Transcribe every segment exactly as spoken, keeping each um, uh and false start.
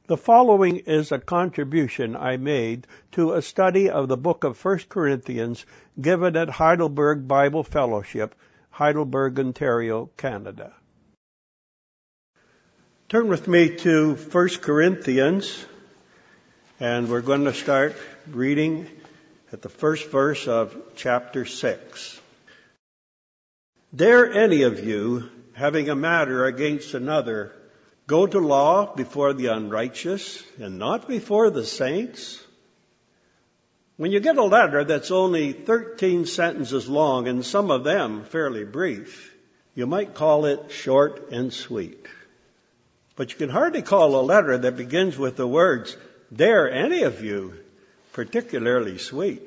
The following is a contribution I made to a study of the book of First Corinthians given at Heidelberg Bible Fellowship, Heidelberg, Ontario, Canada. Turn with me to First Corinthians, and we're going to start reading at the first verse of chapter six. Dare any of you, having a matter against another, go to law before the unrighteous and not before the saints? When you get a letter that's only thirteen sentences long and some of them fairly brief, you might call it short and sweet. But you can hardly call a letter that begins with the words, dare any of you, particularly sweet.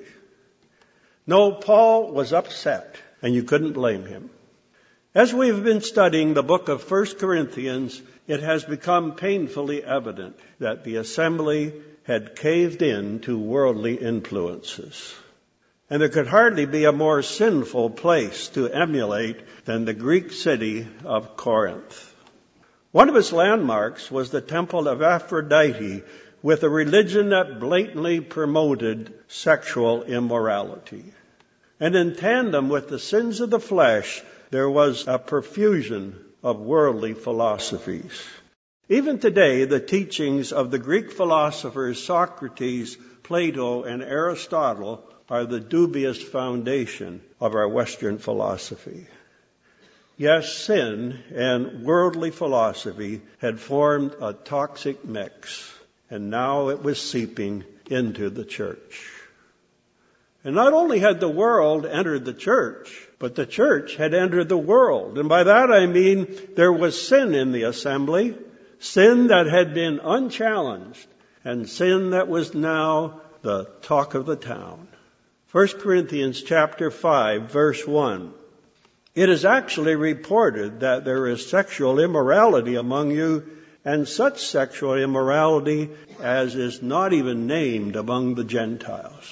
No, Paul was upset, and you couldn't blame him. As we've been studying the book of First Corinthians, it has become painfully evident that the assembly had caved in to worldly influences. And there could hardly be a more sinful place to emulate than the Greek city of Corinth. One of its landmarks was the temple of Aphrodite, with a religion that blatantly promoted sexual immorality. And in tandem with the sins of the flesh, there was a profusion of worldly philosophies. Even today, the teachings of the Greek philosophers Socrates, Plato, and Aristotle are the dubious foundation of our Western philosophy. Yes, sin and worldly philosophy had formed a toxic mix, and now it was seeping into the church. And not only had the world entered the church, but the church had entered the world. And by that I mean there was sin in the assembly, sin that had been unchallenged, and sin that was now the talk of the town. First Corinthians chapter five, verse one. It is actually reported that there is sexual immorality among you, and such sexual immorality as is not even named among the Gentiles.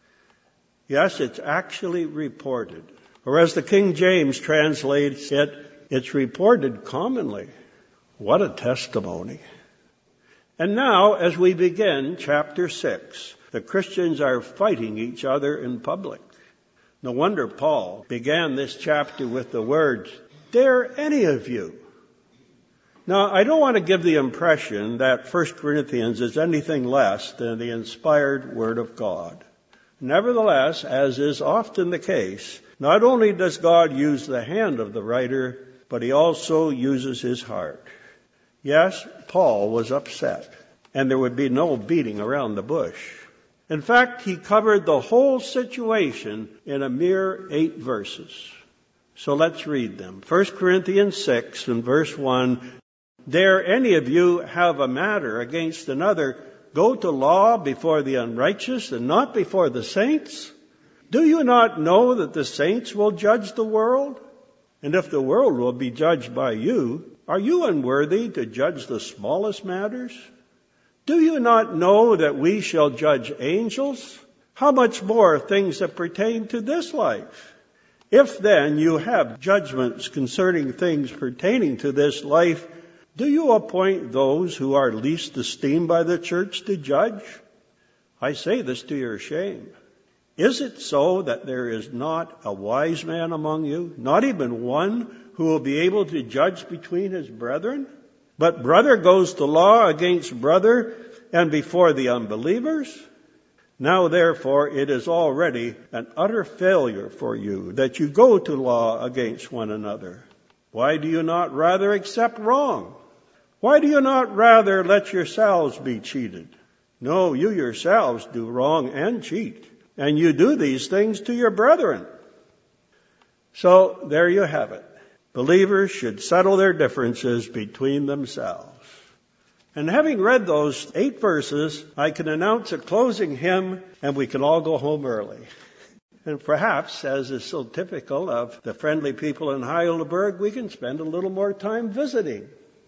Yes, it's actually reported. Or as the King James translates it, it's reported commonly. What a testimony. And now, as we begin chapter six, the Christians are fighting each other in public. No wonder Paul began this chapter with the words, dare any of you. Now, I don't want to give the impression that First Corinthians is anything less than the inspired Word of God. Nevertheless, as is often the case, not only does God use the hand of the writer, but he also uses his heart. Yes, Paul was upset, and there would be no beating around the bush. In fact, he covered the whole situation in a mere eight verses. So let's read them. First Corinthians six and verse one, dare any of you have a matter against another, go to law before the unrighteous and not before the saints? Do you not know that the saints will judge the world? And if the world will be judged by you, are you unworthy to judge the smallest matters? Do you not know that we shall judge angels? How much more things that pertain to this life? If then you have judgments concerning things pertaining to this life, do you appoint those who are least esteemed by the church to judge? I say this to your shame. Is it so that there is not a wise man among you, not even one who will be able to judge between his brethren? But brother goes to law against brother and before the unbelievers. Now therefore it is already an utter failure for you that you go to law against one another. Why do you not rather accept wrong? Why do you not rather let yourselves be cheated? No, you yourselves do wrong and cheat, and you do these things to your brethren. So there you have it. Believers should settle their differences between themselves. And having read those eight verses, I can announce a closing hymn, and we can all go home early. And perhaps, as is so typical of the friendly people in Heidelberg, we can spend a little more time visiting.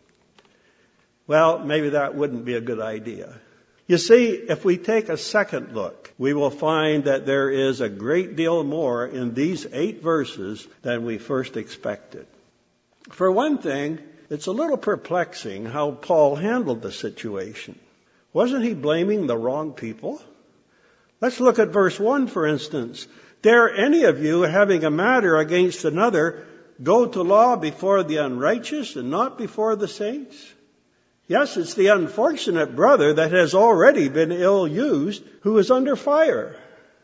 Well, maybe that wouldn't be a good idea. You see, if we take a second look, we will find that there is a great deal more in these eight verses than we first expected. For one thing, it's a little perplexing how Paul handled the situation. Wasn't he blaming the wrong people? Let's look at verse one, for instance. Dare any of you, having a matter against another, go to law before the unrighteous and not before the saints? Yes, it's the unfortunate brother that has already been ill-used who is under fire.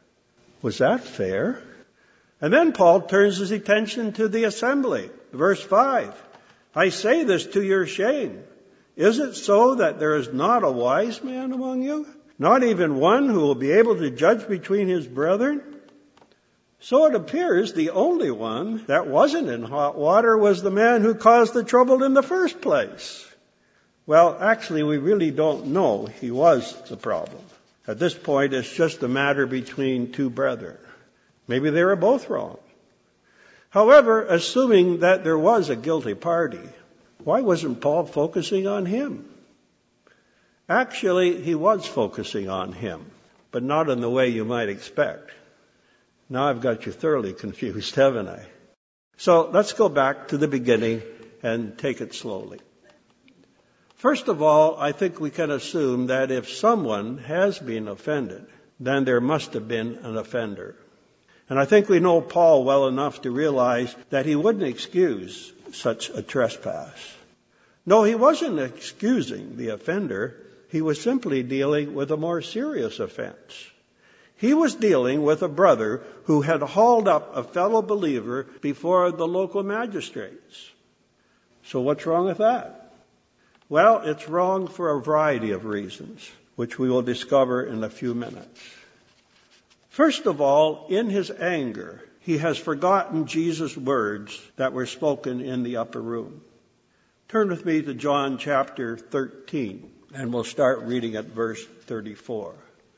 Was that fair? And then Paul turns his attention to the assembly. Verse five, I say this to your shame. Is it so that there is not a wise man among you? Not even one who will be able to judge between his brethren? So it appears the only one that wasn't in hot water was the man who caused the trouble in the first place. Well, actually, we really don't know he was the problem. At this point, it's just a matter between two brethren. Maybe they were both wrong. However, assuming that there was a guilty party, why wasn't Paul focusing on him? Actually, he was focusing on him, but not in the way you might expect. Now I've got you thoroughly confused, haven't I? So let's go back to the beginning and take it slowly. First of all, I think we can assume that if someone has been offended, then there must have been an offender. And I think we know Paul well enough to realize that he wouldn't excuse such a trespass. No, he wasn't excusing the offender. He was simply dealing with a more serious offense. He was dealing with a brother who had hauled up a fellow believer before the local magistrates. So what's wrong with that? Well, it's wrong for a variety of reasons, which we will discover in a few minutes. First of all, in his anger, he has forgotten Jesus' words that were spoken in the upper room. Turn with me to John chapter thirteen, and we'll start reading at verse thirty-four.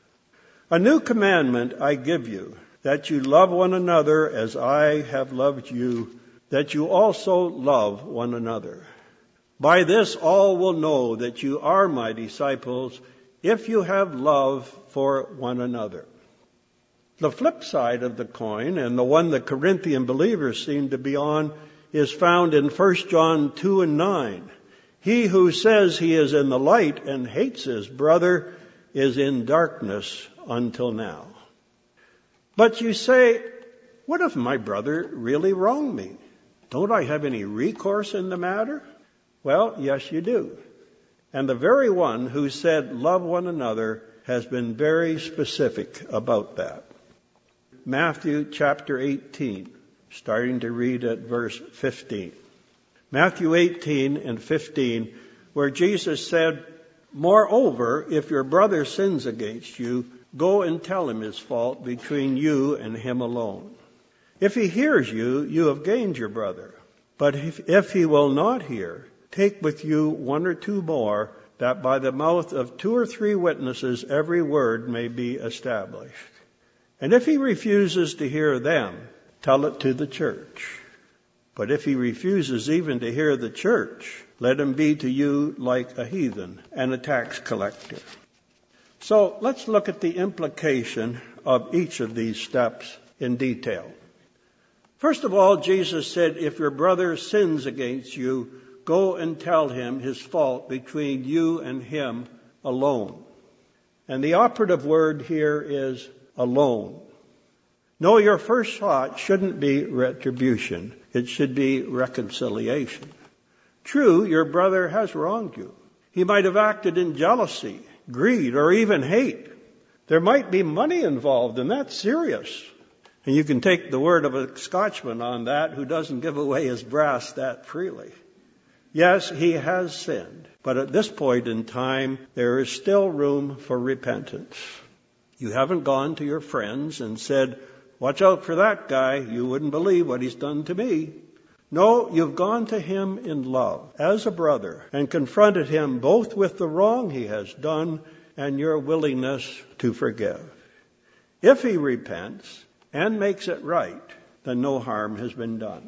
A new commandment I give you, that you love one another as I have loved you, that you also love one another. By this all will know that you are my disciples, if you have love for one another. The flip side of the coin, and the one the Corinthian believers seem to be on, is found in First John two and nine. He who says he is in the light and hates his brother is in darkness until now. But you say, what if my brother really wronged me? Don't I have any recourse in the matter? Well, yes, you do. And the very one who said love one another has been very specific about that. Matthew chapter eighteen, starting to read at verse fifteen. Matthew eighteen and fifteen, where Jesus said, moreover, if your brother sins against you, go and tell him his fault between you and him alone. If he hears you, you have gained your brother. But if, if he will not hear, take with you one or two more, that by the mouth of two or three witnesses every word may be established. And if he refuses to hear them, tell it to the church. But if he refuses even to hear the church, let him be to you like a heathen and a tax collector. So let's look at the implication of each of these steps in detail. First of all, Jesus said, if your brother sins against you, go and tell him his fault between you and him alone. And the operative word here is alone. No, your first thought shouldn't be retribution. It should be reconciliation. True, your brother has wronged you. He might have acted in jealousy, greed, or even hate. There might be money involved, and that's serious. And you can take the word of a Scotchman on that who doesn't give away his brass that freely. Yes, he has sinned, but at this point in time, there is still room for repentance. You haven't gone to your friends and said, watch out for that guy, you wouldn't believe what he's done to me. No, you've gone to him in love, as a brother, and confronted him both with the wrong he has done and your willingness to forgive. If he repents and makes it right, then no harm has been done.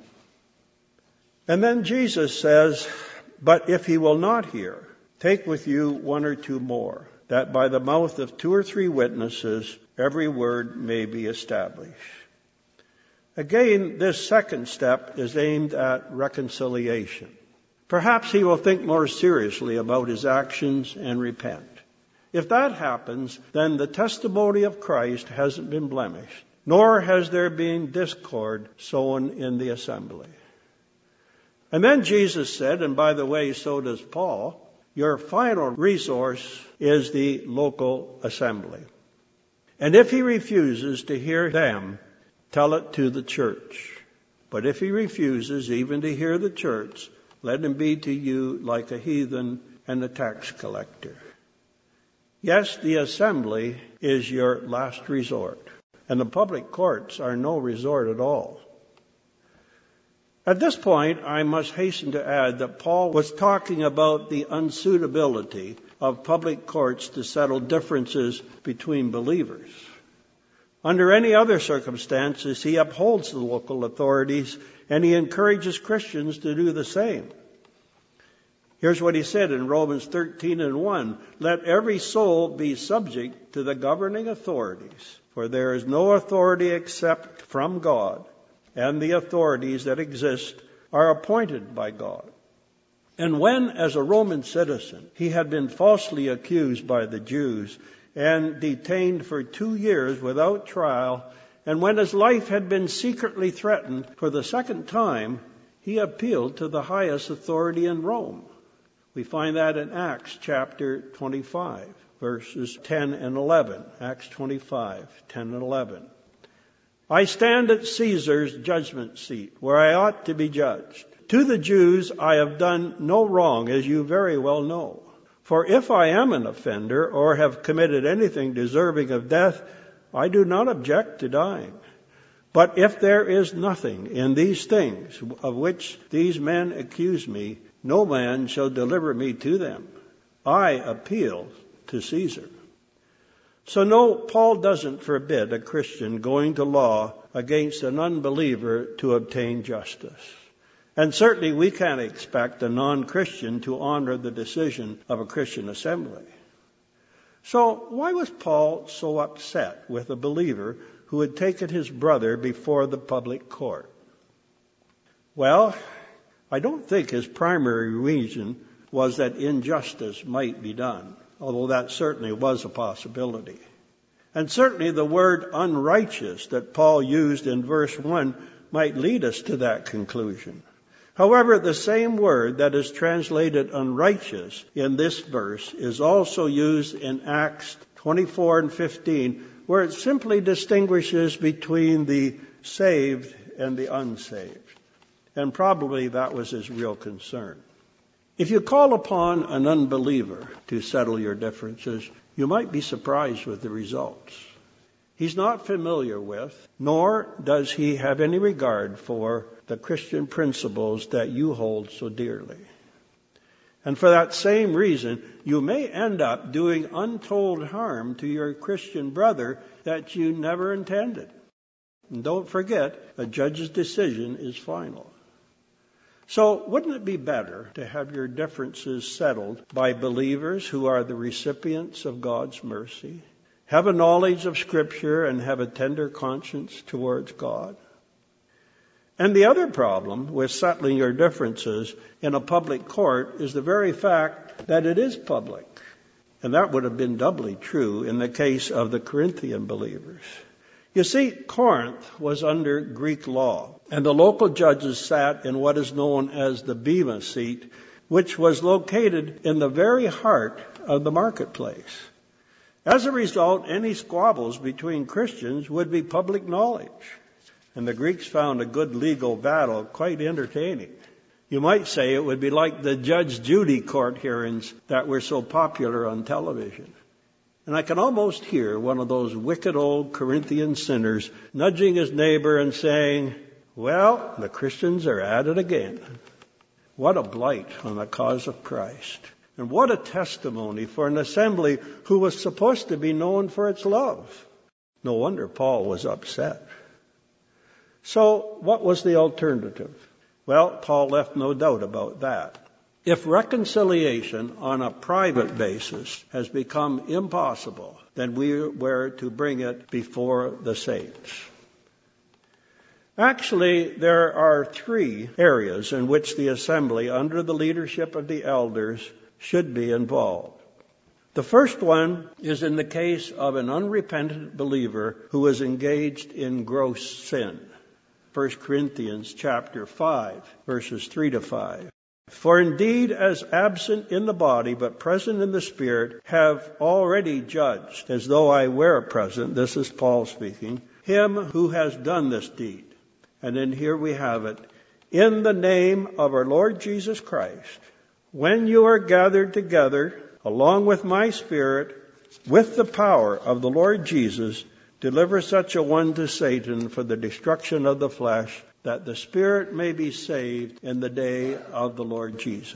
And then Jesus says, but if he will not hear, take with you one or two more, that by the mouth of two or three witnesses every word may be established. Again, this second step is aimed at reconciliation. Perhaps he will think more seriously about his actions and repent. If that happens, then the testimony of Christ hasn't been blemished, nor has there been discord sown in the assembly. And then Jesus said, and by the way, so does Paul, your final resource is the local assembly. And if he refuses to hear them, tell it to the church. But if he refuses even to hear the church, let him be to you like a heathen and a tax collector. Yes, the assembly is your last resort, and the public courts are no resort at all. At this point, I must hasten to add that Paul was talking about the unsuitability of public courts to settle differences between believers. Under any other circumstances, he upholds the local authorities and he encourages Christians to do the same. Here's what he said in Romans thirteen and one, let every soul be subject to the governing authorities, for there is no authority except from God, and the authorities that exist are appointed by God. And when, as a Roman citizen, he had been falsely accused by the Jews and detained for two years without trial, and when his life had been secretly threatened for the second time, he appealed to the highest authority in Rome. We find that in Acts chapter twenty-five, verses ten and eleven. Acts twenty-five, ten and eleven. I stand at Caesar's judgment seat, where I ought to be judged. To the Jews I have done no wrong, as you very well know. For if I am an offender or have committed anything deserving of death, I do not object to dying. But if there is nothing in these things of which these men accuse me, no man shall deliver me to them. I appeal to Caesar. So no, Paul doesn't forbid a Christian going to law against an unbeliever to obtain justice. And certainly we can't expect a non-Christian to honor the decision of a Christian assembly. So why was Paul so upset with a believer who had taken his brother before the public court? Well, I don't think his primary reason was that injustice might be done, although that certainly was a possibility. And certainly the word unrighteous that Paul used in verse one might lead us to that conclusion. However, the same word that is translated unrighteous in this verse is also used in Acts twenty-four and fifteen, where it simply distinguishes between the saved and the unsaved. And probably that was his real concern. If you call upon an unbeliever to settle your differences, you might be surprised with the results. He's not familiar with, nor does he have any regard for, the Christian principles that you hold so dearly. And for that same reason, you may end up doing untold harm to your Christian brother that you never intended. And don't forget, a judge's decision is final. So wouldn't it be better to have your differences settled by believers who are the recipients of God's mercy, have a knowledge of Scripture, and have a tender conscience towards God? And the other problem with settling your differences in a public court is the very fact that it is public. And that would have been doubly true in the case of the Corinthian believers. You see, Corinth was under Greek law, and the local judges sat in what is known as the Bema seat, which was located in the very heart of the marketplace. As a result, any squabbles between Christians would be public knowledge. And the Greeks found a good legal battle quite entertaining. You might say it would be like the Judge Judy court hearings that were so popular on television. And I can almost hear one of those wicked old Corinthian sinners nudging his neighbor and saying, well, the Christians are at it again. What a blight on the cause of Christ. And what a testimony for an assembly who was supposed to be known for its love. No wonder Paul was upset. So what was the alternative? Well, Paul left no doubt about that. If reconciliation on a private basis has become impossible, then we were to bring it before the saints. Actually, there are three areas in which the assembly, under the leadership of the elders, should be involved. The first one is in the case of an unrepentant believer who is engaged in gross sin. First Corinthians chapter five, verses three to five. For indeed, as absent in the body, but present in the Spirit, have already judged, as though I were present, this is Paul speaking, him who has done this deed. And then here we have it, in the name of our Lord Jesus Christ, when you are gathered together, along with my Spirit, with the power of the Lord Jesus, deliver such a one to Satan for the destruction of the flesh, that the Spirit may be saved in the day of the Lord Jesus.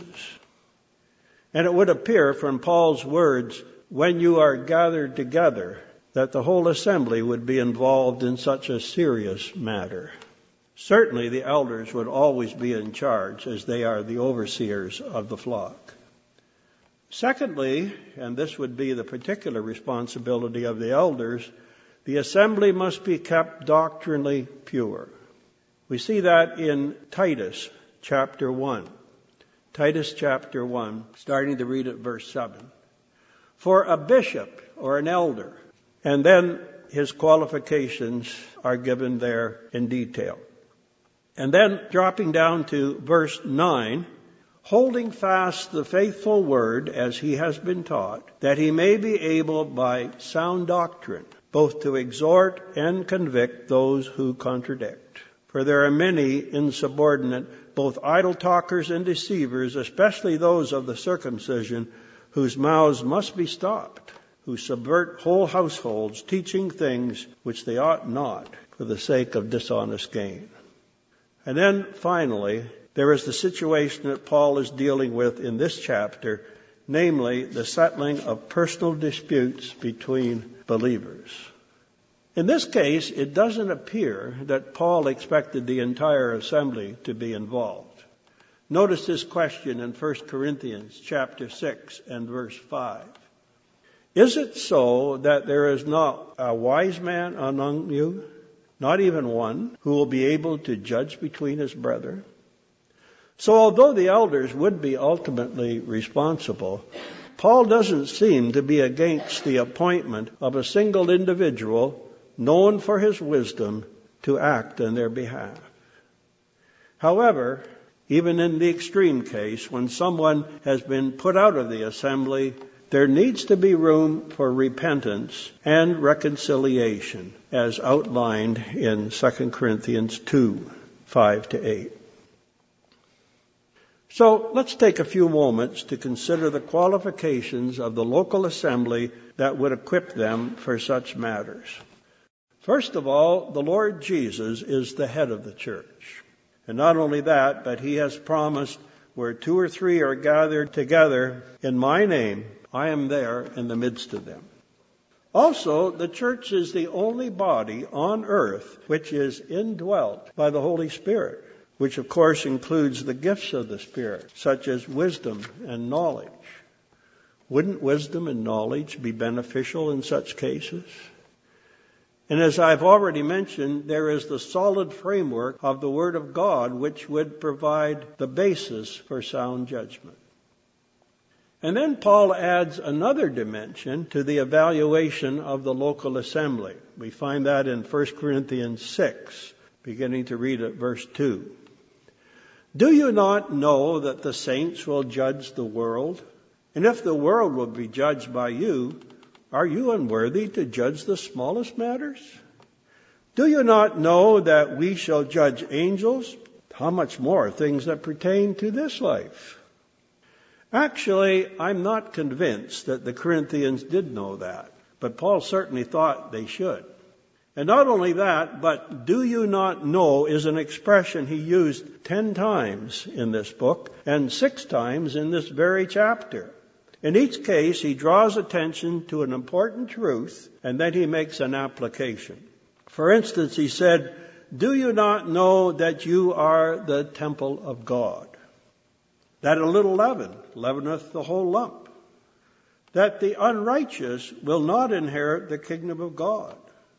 And it would appear from Paul's words, when you are gathered together, that the whole assembly would be involved in such a serious matter. Certainly the elders would always be in charge, as they are the overseers of the flock. Secondly, and this would be the particular responsibility of the elders, the assembly must be kept doctrinally pure. We see that in Titus chapter one. Titus chapter one, starting to read at verse seven. For a bishop or an elder, and then his qualifications are given there in detail. And then dropping down to verse nine, holding fast the faithful word as he has been taught, that he may be able by sound doctrine both to exhort and convict those who contradict. For there are many insubordinate, both idle talkers and deceivers, especially those of the circumcision, whose mouths must be stopped, who subvert whole households, teaching things which they ought not, for the sake of dishonest gain. And then finally, there is the situation that Paul is dealing with in this chapter, namely the settling of personal disputes between believers. In this case, it doesn't appear that Paul expected the entire assembly to be involved. Notice this question in First Corinthians chapter six and verse five. Is it so that there is not a wise man among you, not even one, who will be able to judge between his brethren? So although the elders would be ultimately responsible, Paul doesn't seem to be against the appointment of a single individual known for his wisdom to act on their behalf. However, even in the extreme case, when someone has been put out of the assembly, there needs to be room for repentance and reconciliation, as outlined in Second Corinthians two, five to eight. So let's take a few moments to consider the qualifications of the local assembly that would equip them for such matters. First of all, the Lord Jesus is the head of the church. And not only that, but he has promised, where two or three are gathered together in my name, I am there in the midst of them. Also, the church is the only body on earth which is indwelt by the Holy Spirit, which of course includes the gifts of the Spirit, such as wisdom and knowledge. Wouldn't wisdom and knowledge be beneficial in such cases? And as I've already mentioned, there is the solid framework of the Word of God which would provide the basis for sound judgment. And then Paul adds another dimension to the evaluation of the local assembly. We find that in First Corinthians six, beginning to read at verse two. Do you not know that the saints will judge the world? And if the world will be judged by you, are you unworthy to judge the smallest matters? Do you not know that we shall judge angels? How much more things that pertain to this life? Actually, I'm not convinced that the Corinthians did know that, but Paul certainly thought they should. And not only that, but do you not know is an expression he used ten times in this book and six times in this very chapter. In each case, he draws attention to an important truth, and then he makes an application. For instance, he said, do you not know that you are the temple of God? That a little leaven leaveneth the whole lump. That the unrighteous will not inherit the kingdom of God.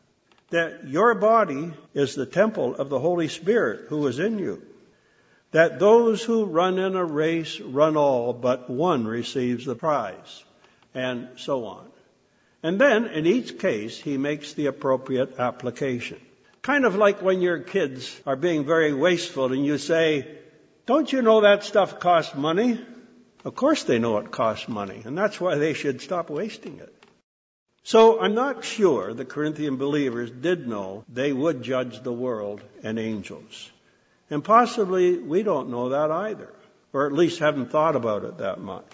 that your body is the temple of the Holy Spirit who is in you, that those who run in a race run all, but one receives the prize, and so on. And then, in each case, he makes the appropriate application. Kind of like when your kids are being very wasteful and you say, don't you know that stuff costs money? Of course they know it costs money, and that's why they should stop wasting it. So I'm not sure the Corinthian believers did know they would judge the world and angels. And possibly we don't know that either, or at least haven't thought about it that much.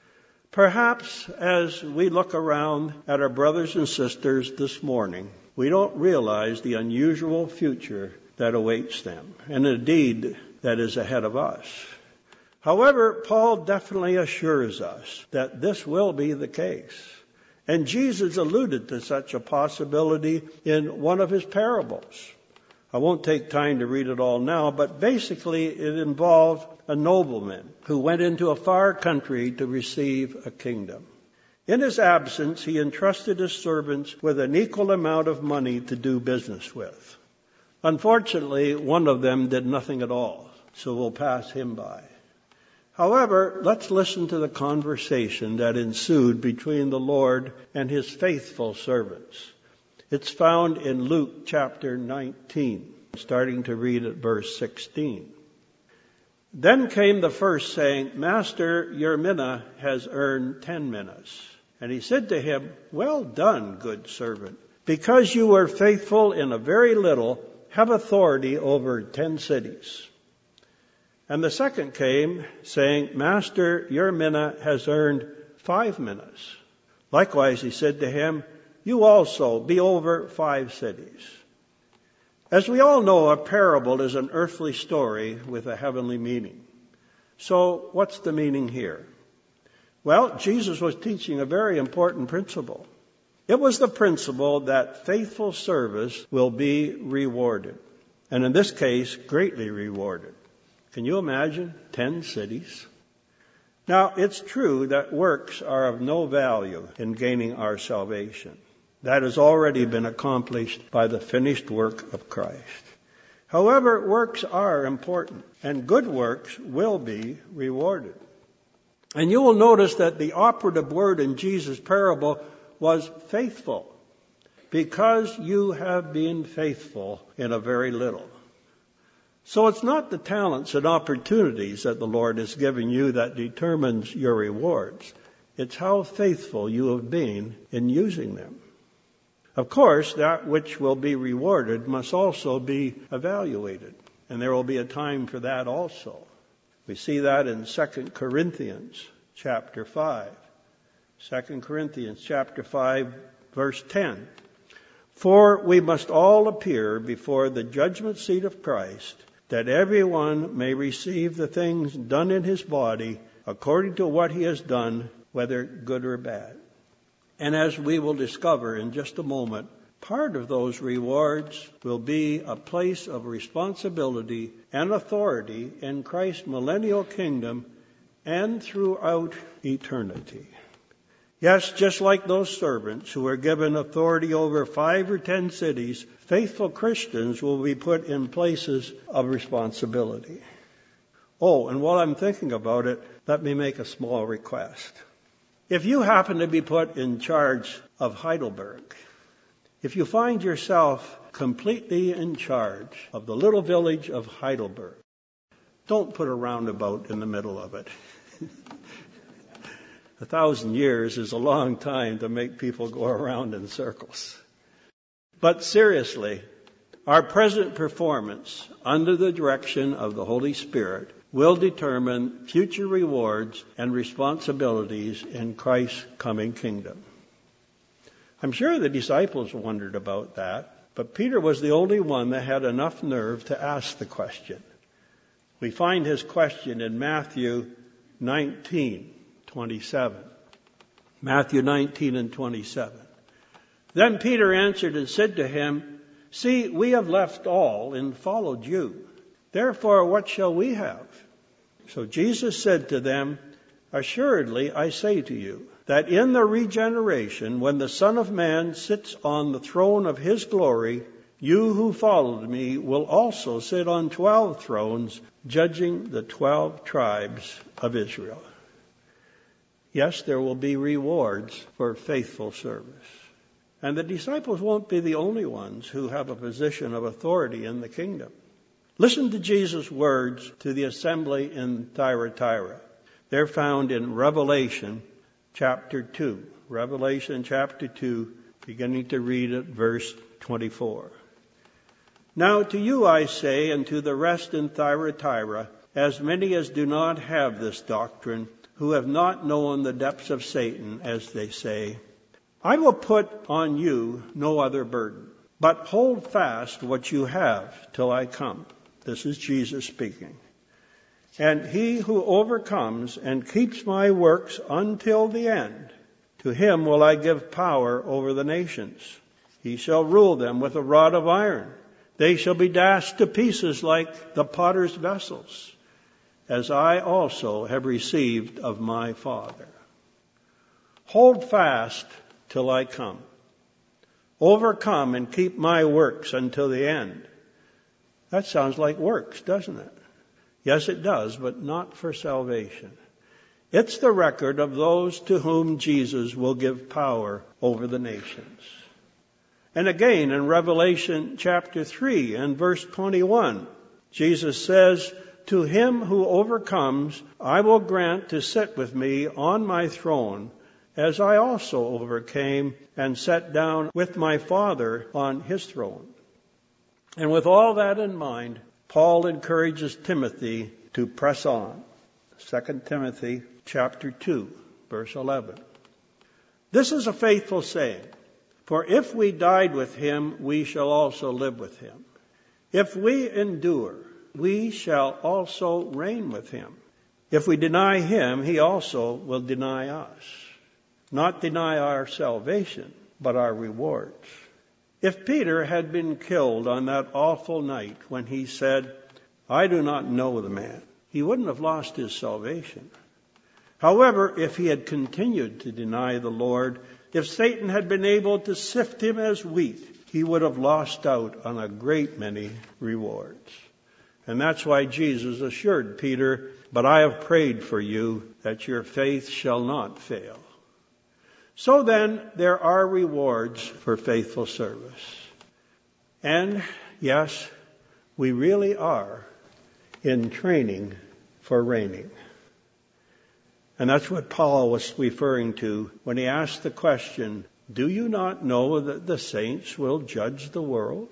Perhaps as we look around at our brothers and sisters this morning, we don't realize the unusual future that awaits them, and indeed that is ahead of us. However, Paul definitely assures us that this will be the case. And Jesus alluded to such a possibility in one of his parables. I won't take time to read it all now, but basically it involved a nobleman who went into a far country to receive a kingdom. In his absence, he entrusted his servants with an equal amount of money to do business with. Unfortunately, one of them did nothing at all, so we'll pass him by. However, let's listen to the conversation that ensued between the Lord and his faithful servants. It's found in Luke chapter nineteen, starting to read at verse sixteen. Then came the first, saying, Master, your mina has earned ten minas. And he said to him, Well done, good servant. Because you were faithful in a very little, have authority over ten cities. And the second came, saying, Master, your mina has earned five minas. Likewise, he said to him, You also be over five cities. As we all know, a parable is an earthly story with a heavenly meaning. So, what's the meaning here? Well, Jesus was teaching a very important principle. It was the principle that faithful service will be rewarded. And in this case, greatly rewarded. Can you imagine ten cities? Now, it's true that works are of no value in gaining our salvation. That has already been accomplished by the finished work of Christ. However, works are important, and good works will be rewarded. And you will notice that the operative word in Jesus' parable was faithful, because you have been faithful in a very little. So it's not the talents and opportunities that the Lord has given you that determines your rewards. It's how faithful you have been in using them. Of course, that which will be rewarded must also be evaluated, and there will be a time for that also. We see that in Second Corinthians chapter five. Second Corinthians chapter five, verse ten. For we must all appear before the judgment seat of Christ, that everyone may receive the things done in his body according to what he has done, whether good or bad. And as we will discover in just a moment, part of those rewards will be a place of responsibility and authority in Christ's millennial kingdom and throughout eternity. Yes, just like those servants who were given authority over five or ten cities, faithful Christians will be put in places of responsibility. Oh, and while I'm thinking about it, let me make a small request. If you happen to be put in charge of Heidelberg, if you find yourself completely in charge of the little village of Heidelberg, don't put a roundabout in the middle of it. A thousand years is a long time to make people go around in circles. But seriously, our present performance under the direction of the Holy Spirit will determine future rewards and responsibilities in Christ's coming kingdom. I'm sure the disciples wondered about that, but Peter was the only one that had enough nerve to ask the question. We find his question in Matthew nineteen twenty-seven. Matthew nineteen and twenty-seven. Then Peter answered and said to him, See, we have left all and followed you. Therefore, what shall we have? So Jesus said to them, Assuredly, I say to you, that in the regeneration, when the Son of Man sits on the throne of his glory, you who followed me will also sit on twelve thrones, judging the twelve tribes of Israel. Yes, there will be rewards for faithful service. And the disciples won't be the only ones who have a position of authority in the kingdom. Listen to Jesus' words to the assembly in Thyatira. They're found in Revelation chapter two. Revelation chapter two, beginning to read at verse twenty-four. Now to you I say, and to the rest in Thyatira, as many as do not have this doctrine, who have not known the depths of Satan, as they say, I will put on you no other burden, but hold fast what you have till I come. This is Jesus speaking. And he who overcomes and keeps my works until the end, to him will I give power over the nations. He shall rule them with a rod of iron. They shall be dashed to pieces like the potter's vessels, as I also have received of my Father. Hold fast till I come. Overcome and keep my works until the end. That sounds like works, doesn't it? Yes, it does, but not for salvation. It's the record of those to whom Jesus will give power over the nations. And again, in Revelation chapter three and verse twenty-one, Jesus says, to him who overcomes, I will grant to sit with me on my throne, as I also overcame and sat down with my Father on his throne. And with all that in mind, Paul encourages Timothy to press on. Second Timothy chapter two, verse eleven. This is a faithful saying. For if we died with him, we shall also live with him. If we endure, we shall also reign with him. If we deny him, he also will deny us. Not deny our salvation, but our rewards. If Peter had been killed on that awful night when he said, I do not know the man, he wouldn't have lost his salvation. However, if he had continued to deny the Lord, if Satan had been able to sift him as wheat, he would have lost out on a great many rewards. And that's why Jesus assured Peter, but I have prayed for you that your faith shall not fail. So then, there are rewards for faithful service. And yes, we really are in training for reigning. And that's what Paul was referring to when he asked the question, do you not know that the saints will judge the world?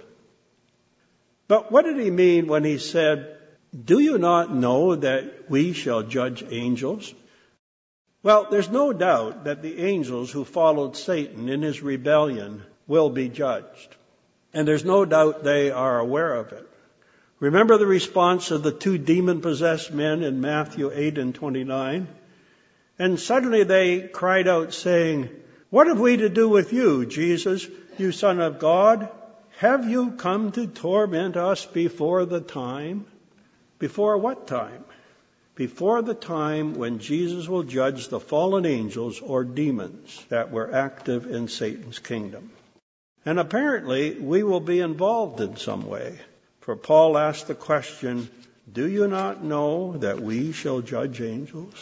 But what did he mean when he said, do you not know that we shall judge angels? Well, there's no doubt that the angels who followed Satan in his rebellion will be judged. And there's no doubt they are aware of it. Remember the response of the two demon-possessed men in Matthew eight and twenty-nine? And suddenly they cried out saying, what have we to do with you, Jesus, you Son of God? Have you come to torment us before the time? Before what time? Before the time when Jesus will judge the fallen angels or demons that were active in Satan's kingdom. And apparently we will be involved in some way. For Paul asked the question, do you not know that we shall judge angels?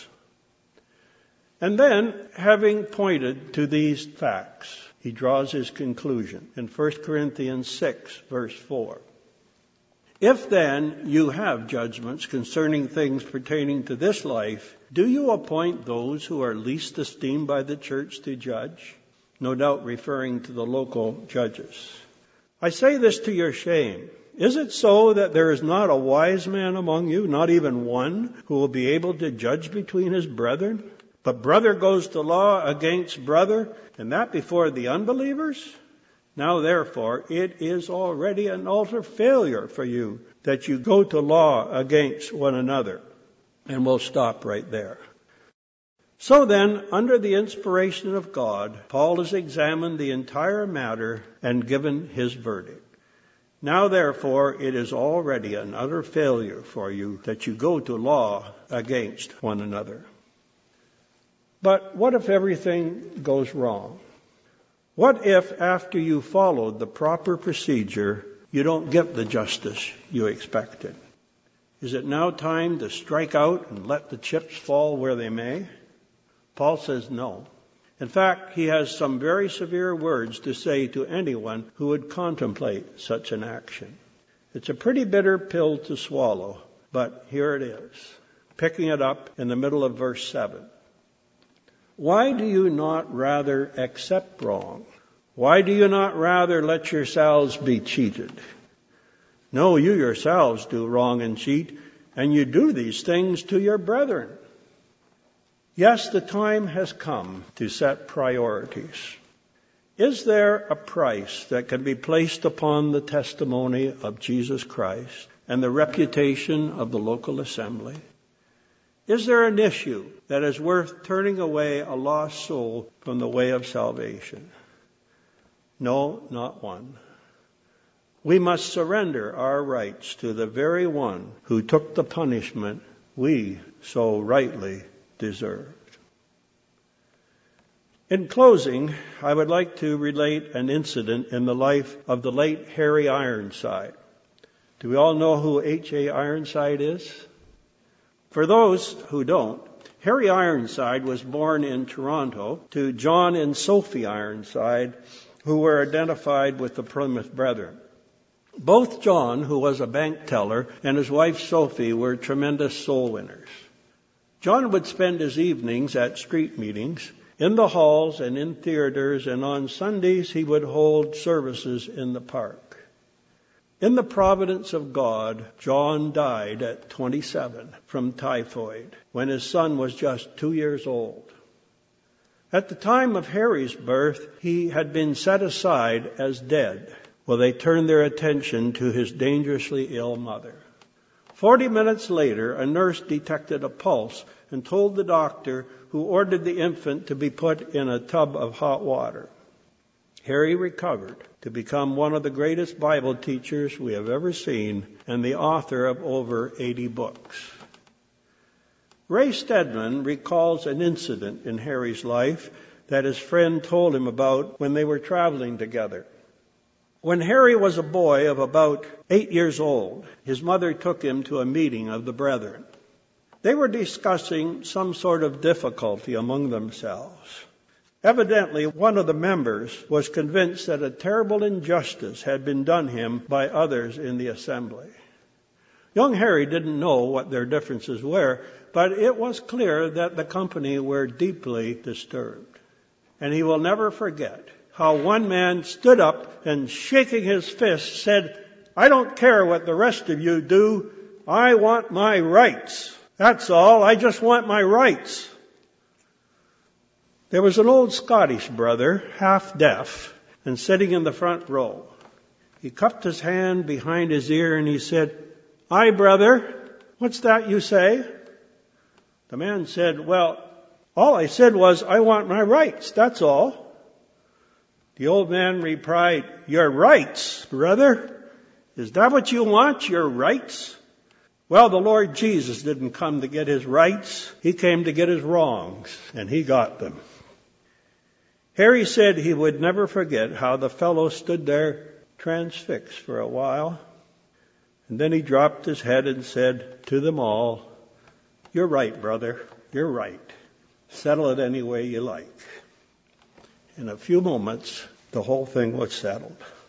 And then, having pointed to these facts, he draws his conclusion in First Corinthians six, verse four. If then you have judgments concerning things pertaining to this life, do you appoint those who are least esteemed by the church to judge? No doubt referring to the local judges. I say this to your shame. Is it so that there is not a wise man among you, not even one, who will be able to judge between his brethren? But brother goes to law against brother, and that before the unbelievers? Now therefore, it is already an utter failure for you that you go to law against one another. And we'll stop right there. So then, under the inspiration of God, Paul has examined the entire matter and given his verdict. Now therefore, it is already an utter failure for you that you go to law against one another. But what if everything goes wrong? What if after you followed the proper procedure, you don't get the justice you expected? Is it now time to strike out and let the chips fall where they may? Paul says no. In fact, he has some very severe words to say to anyone who would contemplate such an action. It's a pretty bitter pill to swallow, but here it is, picking it up in the middle of verse seven. Why do you not rather accept wrong? Why do you not rather let yourselves be cheated? No, you yourselves do wrong and cheat, and you do these things to your brethren. Yes, the time has come to set priorities. Is there a price that can be placed upon the testimony of Jesus Christ and the reputation of the local assembly? Is there an issue that is worth turning away a lost soul from the way of salvation? No, not one. We must surrender our rights to the very one who took the punishment we so rightly deserved. In closing, I would like to relate an incident in the life of the late Harry Ironside. Do we all know who H A Ironside is? For those who don't, Harry Ironside was born in Toronto to John and Sophie Ironside, who were identified with the Plymouth Brethren. Both John, who was a bank teller, and his wife Sophie were tremendous soul winners. John would spend his evenings at street meetings, in the halls and in theaters, and on Sundays he would hold services in the park. In the providence of God, John died at twenty-seven from typhoid when his son was just two years old. At the time of Harry's birth, he had been set aside as dead, while they turned their attention to his dangerously ill mother. Forty minutes later, a nurse detected a pulse and told the doctor, who ordered the infant to be put in a tub of hot water. Harry recovered to become one of the greatest Bible teachers we have ever seen and the author of over eighty books. Ray Stedman recalls an incident in Harry's life that his friend told him about when they were traveling together. When Harry was a boy of about eight years old, his mother took him to a meeting of the brethren. They were discussing some sort of difficulty among themselves. Evidently, one of the members was convinced that a terrible injustice had been done him by others in the assembly. Young Harry didn't know what their differences were, but it was clear that the company were deeply disturbed. And he will never forget how one man stood up and, shaking his fist, said, "I don't care what the rest of you do. I want my rights. That's all. I just want my rights." There was an old Scottish brother, half deaf, and sitting in the front row. He cupped his hand behind his ear and he said, "Aye, brother, what's that you say?" The man said, "Well, all I said was, I want my rights, that's all." The old man replied, "Your rights, brother? Is that what you want, your rights?" Well, the Lord Jesus didn't come to get his rights. He came to get his wrongs, and he got them. Harry said he would never forget how the fellow stood there transfixed for a while. And then he dropped his head and said to them all, "You're right, brother, you're right. Settle it any way you like." In a few moments, the whole thing was settled.